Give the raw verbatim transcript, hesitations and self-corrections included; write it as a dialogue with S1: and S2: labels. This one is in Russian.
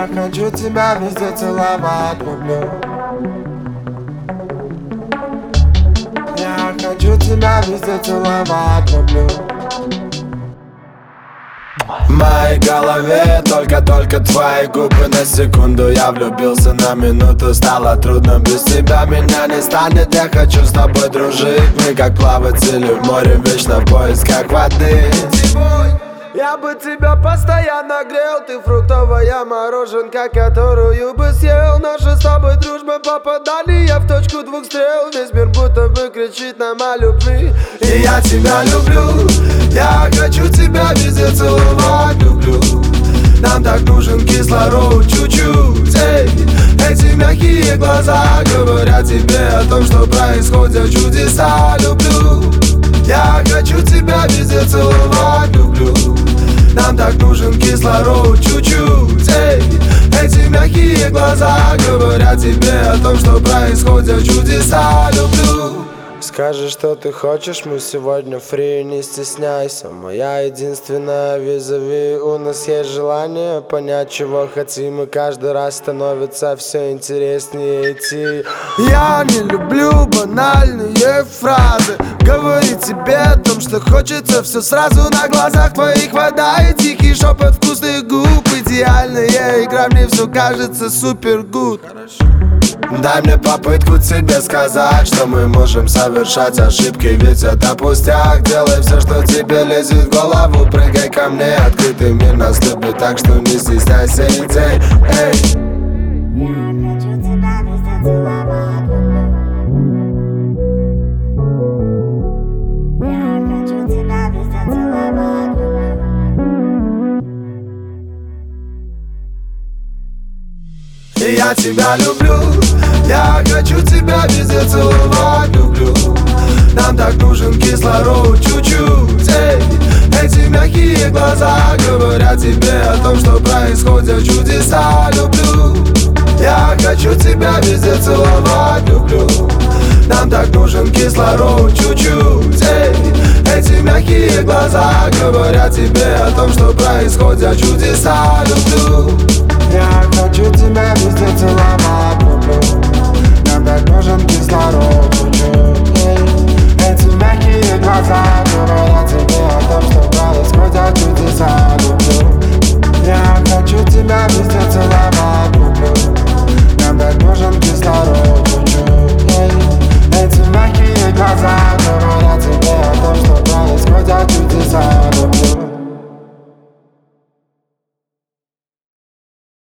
S1: хочу тебя везде целовать, люблю. Я хочу тебя везде целовать, люблю. В моей голове только-только твои губы. На секунду я влюбился, на минуту стало трудно. Без тебя меня не станет, я хочу с тобой дружить. Мы как плаватели в море, вечно в поисках воды. Я бы тебя постоянно грел, ты фруктовая мороженка, которую бы съел. Наша с тобой дружба попадание в точку двух стрел. Весь мир будто бы кричит нам о любви. И я тебя люблю, я хочу тебя везде целовать, люблю. Нам так нужен кислород чуть-чуть. Эй, эти мягкие глаза говорят тебе о том, что происходят чудеса, люблю. Я хочу тебя везде целовать, люблю. Нам так нужен кислород чуть-чуть. Эй, эти мягкие глаза говорят тебе о том, что происходят чудеса, люблю. Скажи, что ты хочешь, мы сегодня фри, не стесняйся. Моя единственная визави. У нас есть желание понять, чего хотим, и каждый раз становится все интереснее идти. Я не люблю банальные фразы, говорить тебе о том, что хочется все сразу. На глазах твоих вода и тихий шепот вкусных губ. Идеальная игра, мне все кажется супер гуд. Дай мне попытку тебе сказать, что мы можем совершать ошибки, ведь это пустяк. Делай все, что тебе лезет в голову, прыгай ко мне, открытый мир нас любит, так что не стесняйся идей. Эй. И я тебя люблю, я хочу тебя везде целовать, люблю. Нам так нужен кислород чуть-чуть. Эй, эти мягкие глаза говорят тебе о том, что происходят чудеса, люблю. Я хочу тебя везде целовать, люблю. Нам так нужен кислород чуть-чуть. Эй, эти мягкие глаза говорят тебе о том, что происходят чудеса.